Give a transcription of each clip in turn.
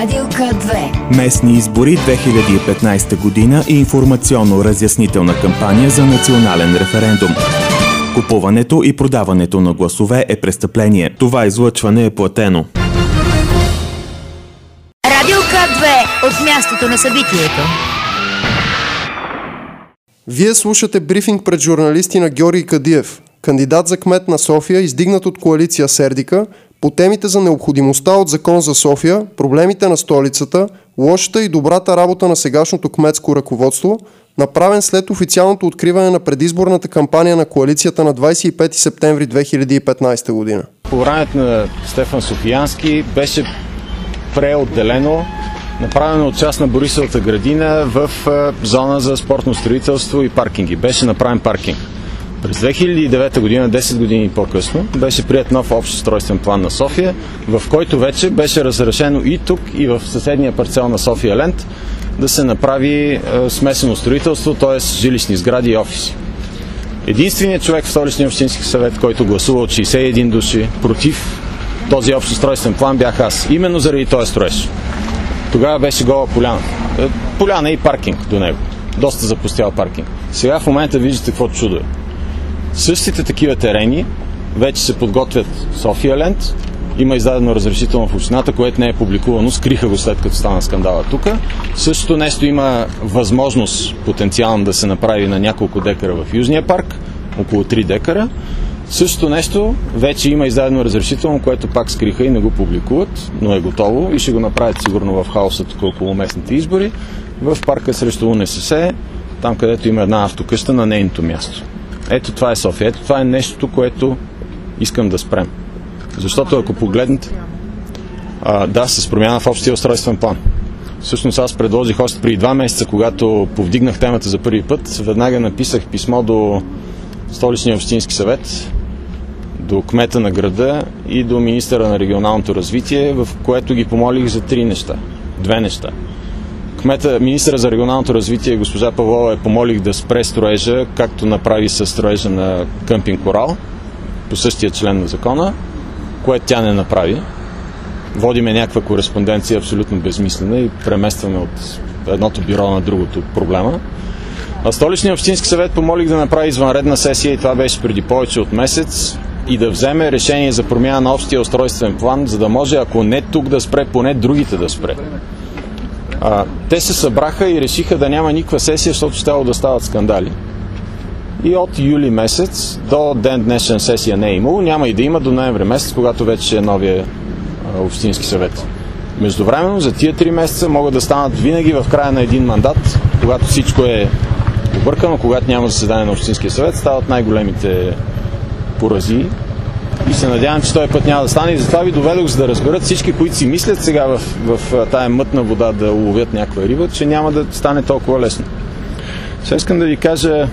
Радио К2. Местни избори 2015 година и информационно-разяснителна кампания за национален референдум. Купуването и продаването на гласове е престъпление. Това излъчване е платено. Радио К2 от мястото на събитието. Вие слушате брифинг пред журналисти на Георги Кадиев, кандидат за кмет на София, издигнат от коалиция Сердика, по темите за необходимостта от закон за София, проблемите на столицата, лошата и добрата работа на сегашното кметско ръководство, направен след официалното откриване на предизборната кампания на коалицията на 25 септември 2015 година. По времето на Стефан Софиянски беше преотделено, направено от част на Борисовата градина в зона за спортно строителство и паркинги. Беше направен паркинг. През 2009 година, 10 години по-късно, беше приет нов общ устройствен план на София, в който вече беше разрешено и тук, и в съседния парцел на София Ленд да се направи смесено строителство, т.е. жилищни сгради и офиси. Единственият човек в Столичния общински съвет, който гласува от 61 души против този общ устройствен план, бях аз. Именно заради този строеж. Тогава беше гола поляна. Поляна и паркинг до него. Доста запустял паркинг. Сега в момента виждате какво чудо е. Същите такива терени вече се подготвят София Ленд. Има издадено разрешително в общината, което не е публикувано. Скриха го след като стана скандала тук. Същото нещо има възможност потенциално да се направи на няколко декара в Южния парк. Около 3 декара. Същото нещо вече има издадено разрешително, което пак скриха и не го публикуват, но е готово и ще го направят сигурно в хаоса тук около местните избори. В парка срещу УНСС, там където има една автокъща на нейното място. Ето това е София. Ето това е нещото, което искам да спрем. Защото ако погледнете... да, с промяна в общия устройствен план. Всъщност аз предложих още преди 2 месеца, когато повдигнах темата за първи път, веднага написах писмо до Столичния общински съвет, до кмета на града и до министъра на регионалното развитие, в което ги помолих за 3 неща. 2 неща. Министъра за регионалното развитие госпожа Павлова я помолих да спре строежа, както направи със строежа на къмпинг Корал, по същия член на закона, което тя не направи. Водиме някаква кореспонденция абсолютно безмислена и преместваме от едното бюро на другото проблема. А Столичния общински съвет помолих да направи извънредна сесия, и това беше преди повече от месец, и да вземе решение за промяна на общия устройствен план, за да може, ако не тук да спре, поне другите да спре. Те се събраха и решиха да няма никаква сесия, защото щяло да стават скандали. И от юли месец до ден днешен сесия не е имало, няма и да има до ноември месец, когато вече е новия общински съвет. Междувременно за тия 3 месеца могат да станат винаги в края на един мандат, когато всичко е объркано, когато няма заседание на общинския съвет, стават най-големите порази. И се надявам, че този път няма да стане. И затова ви доведох, за да разберат всички, които си мислят сега в тая мътна вода да уловят някаква риба, че няма да стане толкова лесно. Сега искам да ви кажа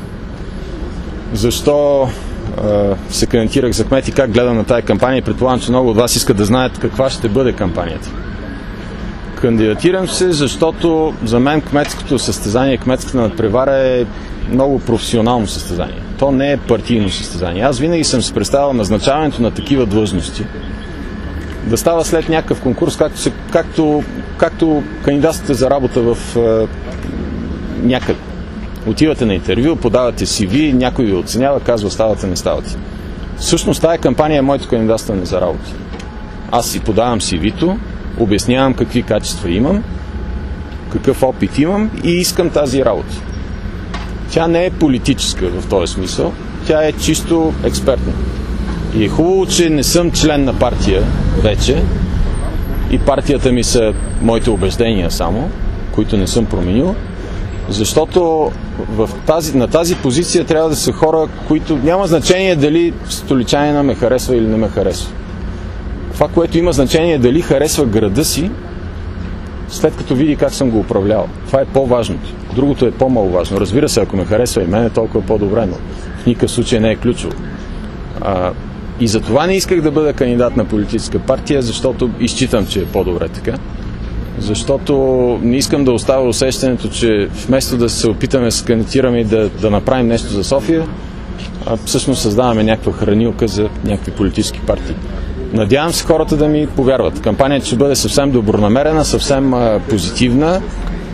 защо се кандидатирах за кмет и как гледам на тая кампания. Предполагам, че много от вас искат да знаят каква ще бъде кампанията. Кандидатирам се, защото за мен кметското състезание, кметската надпревара е много професионално състезание. То не е партийно състезание. Аз винаги съм се представил назначаването на такива длъжности да става след някакъв конкурс, както кандидатствате за работа в някъде. Отивате на интервю, подавате CV, някой ви оценява, казва ставате, не ставате. Всъщност тая кампания е моето кандидатстване за работа. Аз си подавам CV-то, обяснявам какви качества имам, какъв опит имам и искам тази работа. Тя не е политическа в този смисъл, тя е чисто експертна. И е хубаво, че не съм член на партия вече и партията ми са моите убеждения само, които не съм променил, защото на тази позиция трябва да са хора, които няма значение дали столичанина ме харесва или не ме харесва. Това, което има значение е дали харесва града си, след като види как съм го управлявал. Това е по-важното. Другото е по-маловажно. Разбира се, ако ме харесва и мен е толкова по-добре, но в никакъв случай не е ключово. И за това не исках да бъда кандидат на политическа партия, защото изчитам, че е по-добре така. Защото не искам да оставя усещането, че вместо да се опитаме да се кандидатираме и да направим нещо за София, всъщност създаваме някаква хранилка за някакви политически партии. Надявам се хората да ми повярват. Кампанията ще бъде съвсем добронамерена, съвсем позитивна.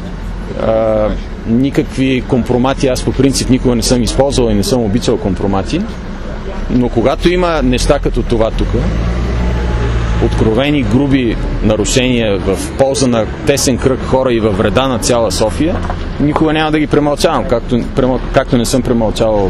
Никакви компромати, аз по принцип никога не съм използвал и не съм обичал компромати, но когато има неща като това тук, откровени, груби нарушения в полза на тесен кръг хора и във вреда на цяла София, никога няма да ги премълчавам, както не съм премълчавал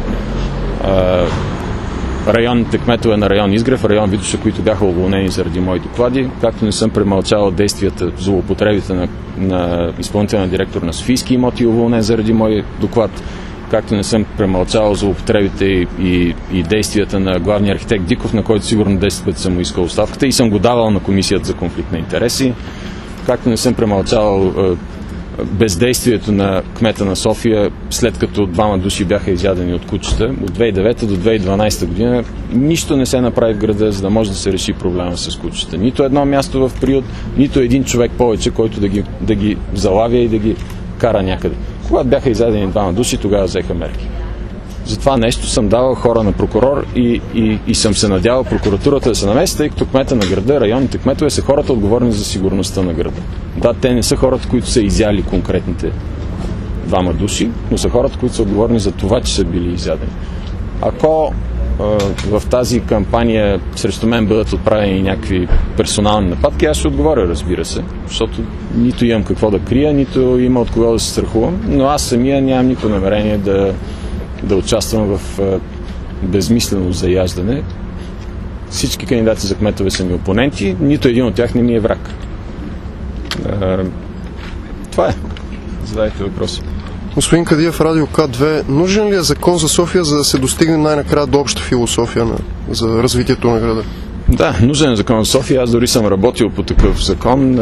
районните кметове на район Изгрев, район Витоша, които бяха уволнени заради мои доклади, както не съм премълчавал действията, злоупотребите на изпълнителния директор на Софийски имоти, уволнен заради мой доклад, както не съм премълчавал злоупотребите и действията на главния архитект Диков, на който сигурно 10 пъти съм му искал оставката и съм го давал на комисията за конфликт на интереси, както не съм премълчавал бездействието на кмета на София, след като 2 души бяха изядени от кучета. От 2009 до 2012 година нищо не се направи в града, за да може да се реши проблема с кучета. Нито едно място в приют, нито един човек повече, който да ги залавя и да ги кара някъде. Когато бяха изядени 2 души, тогава взеха мерки. За това нещо съм давал хора на прокурор и съм се надявал прокуратурата да се намеси, тъй като кмета на града, районните кметове са хората отговорни за сигурността на града. Да, те не са хората, които са изяли конкретните 2 души, но са хората, които са отговорни за това, че са били изядени. Ако в тази кампания срещу мен бъдат отправени някакви персонални нападки, аз ще отговоря, разбира се, защото нито имам какво да крия, нито има от кого да се страхувам, но аз самия нямам никакво намерение да участвам в безмислено заяждане. Всички кандидати за кметове са ми опоненти, нито един от тях не ми е враг. Това е. Задайте въпроси. Господин Кадиев, Радио К2, нужен ли е закон за София, за да се достигне най-накрая до обща философия за развитието на града? Да, нужен е закон за София. Аз дори съм работил по такъв закон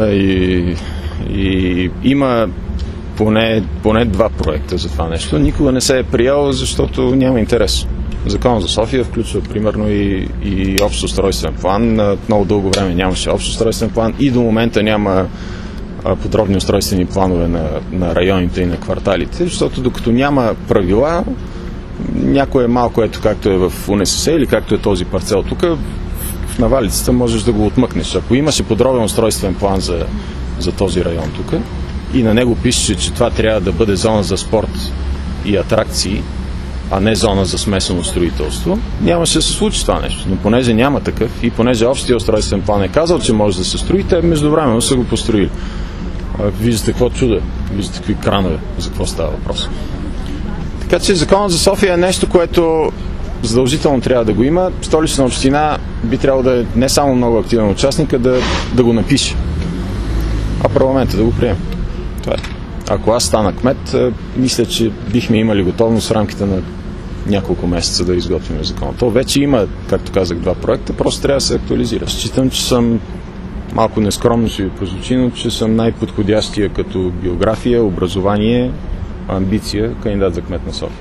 и има поне 2 проекта за това нещо. Никога не се е приел, защото няма интерес. Закон за София включва примерно и общ устройствен план. Много дълго време нямаше общ устройствен план и до момента няма подробни устройствени планове на районите и на кварталите, защото докато няма правила, някое малко, ето както е в УНСС или както е този парцел тук, в навалицата можеш да го отмъкнеш. Ако имаше подробен устройствен план за този район тук и на него пише, че това трябва да бъде зона за спорт и атракции, а не зона за смесено строителство, нямаше да се случи това нещо. Но понеже няма такъв и понеже общия устройствен план е казал, че може да се строи, те междувременно са го построили. Виждате какво чудо, виждате какви кранове, за какво става въпрос. Така че законът за София е нещо, което задължително трябва да го има. Столична община би трябвало да е не само много активен участник, а да го напише. А парламентът да го приеме. Това е. Ако аз стана кмет, мисля, че бихме имали готовност в рамките на няколко месеца да изготвим закон. То вече има, както казах, 2 проекта, просто трябва да се актуализира. Считам, че съм малко нескромно ще ви прозвучи, но че съм най-подходящия като биография, образование, амбиция, кандидат за кмет на София.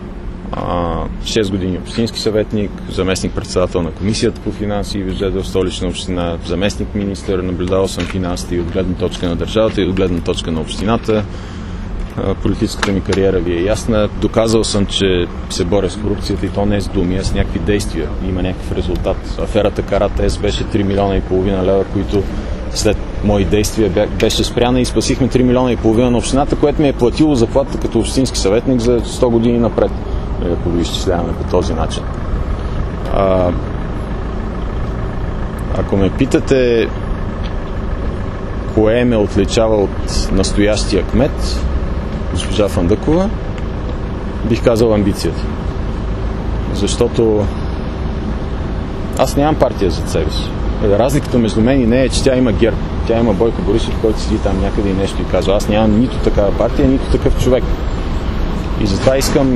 6 години общински съветник, заместник-председател на комисията по финанси и бюджет в Столична община, заместник-министър, наблюдавал съм финансите и от гледна точка на държавата и от гледна точка на общината. Политическата ми кариера ви е ясна. Доказал съм, че се боря с корупцията и то не с думи, а с някакви действия. Има някакъв резултат. Аферата Каратес беше 3,5 милиона лева, които след мои действия беше спряна и спасихме 3,5 милиона на общината, което ми е платило заплата като общински съветник за 100 години напред. Ако го изчисляваме по този начин. Ако ме питате кое ме отличава от настоящия кмет, госпожа Фандъкова, бих казал амбицията. Защото аз нямам партия зад себе си. Разликата между мен и нея е, че тя има ГЕРБ. Тя има Бойко Борисов, който седи там някъде и нещо и казва. Аз нямам нито такава партия, нито такъв човек. И затова искам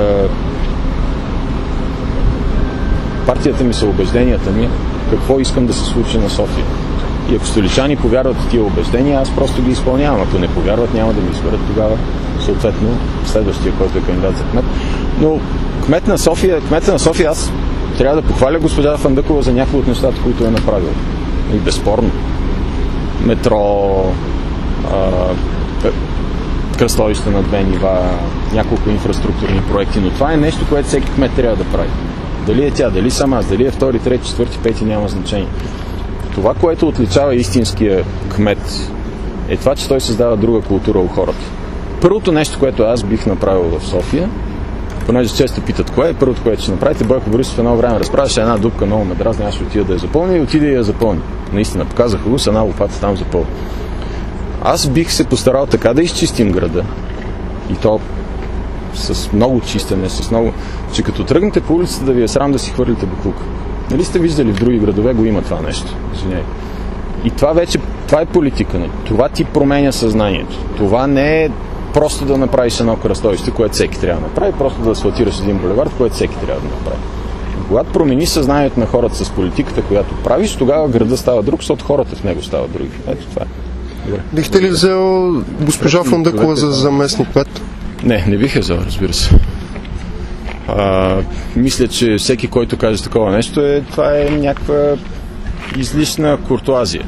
партията ми са убежденията ми, какво искам да се случи на София. И ако столичани повярват в тия убеждения, аз просто ги изпълнявам. Ако не повярват, няма да ми изберат тогава, съответно, следващия, който е кандидат за кмет. Но кмета на София, аз трябва да похваля госпожа Фандъкова за някои от нещата, които е направила. И безспорно. Метро, кръстовища на 2 нива, няколко инфраструктурни проекти, но това е нещо, което всеки кмет трябва да прави. Дали е тя, дали съм аз, дали е втори, трети, четвърти, пети, няма значение. Това, което отличава истинския кмет, е това, че той създава друга култура у хората. Първото нещо, което аз бих направил в София, понеже често питат кое е, първото, което ще направите, Бойко Борисов едно време разправяше една дупка, много ме дразни, аз ще отида да я запълня и отида и я запълни. Наистина, показаха го с една лопата там запълни. Аз бих се постарал така да изчистим града, и то с много чистене, с много... че като тръгнете по улицата да ви е срам да си хвърлите боклука. Нали сте виждали в други градове го има това нещо? Извиняй. И това е политика. Не? Това ти променя съзнанието. Това не е просто да направиш едно кръстовище, което всеки трябва да направи, просто да асфалтираш един булевард, което всеки трябва да направи. И когато промениш съзнанието на хората с политиката, която правиш, тогава града става друг, защото хората в него стават други. Ето това е. Добре. Бихте ли взел госпожа Фандъкова за заместник кмет? Не бих я взел, разбира се. Мисля, че всеки, който каже такова нещо, това е някаква излишна куртуазия.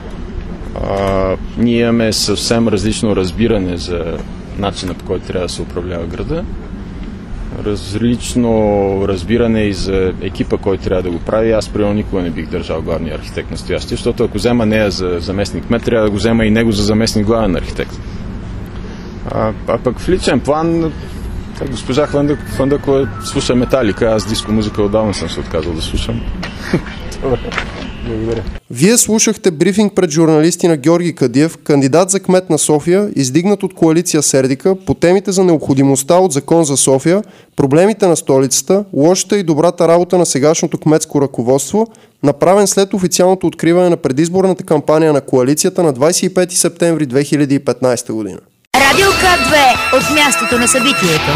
Ние имаме съвсем различно разбиране за начина, по който трябва да се управлява града. Различно разбиране и за екипа, който трябва да го прави. Аз примерно никога не бих държал главния архитект настоящия, защото ако взема нея за заместник кмет, трябва да го взема и него за заместник главен архитект. Пък в личен план госпожа Фандъкова слуша Металика, аз диско музика отдавна съм се отказал да слушам. Добре. Благодаря. Вие слушахте брифинг пред журналисти на Георги Кадиев, кандидат за кмет на София, издигнат от коалиция Сердика, по темите за необходимостта от закон за София, проблемите на столицата, лошата и добрата работа на сегашното кметско ръководство, направен след официалното откриване на предизборната кампания на коалицията на 25 септември 2015 година. Радио К2 от мястото на събитието.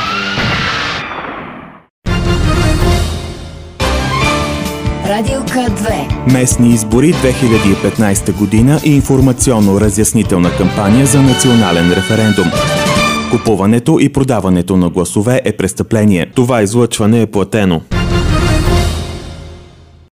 Радио К2. Местни избори 2015 година и информационно-разяснителна кампания за национален референдум. Купуването и продаването на гласове е престъпление. Това излъчване е платено.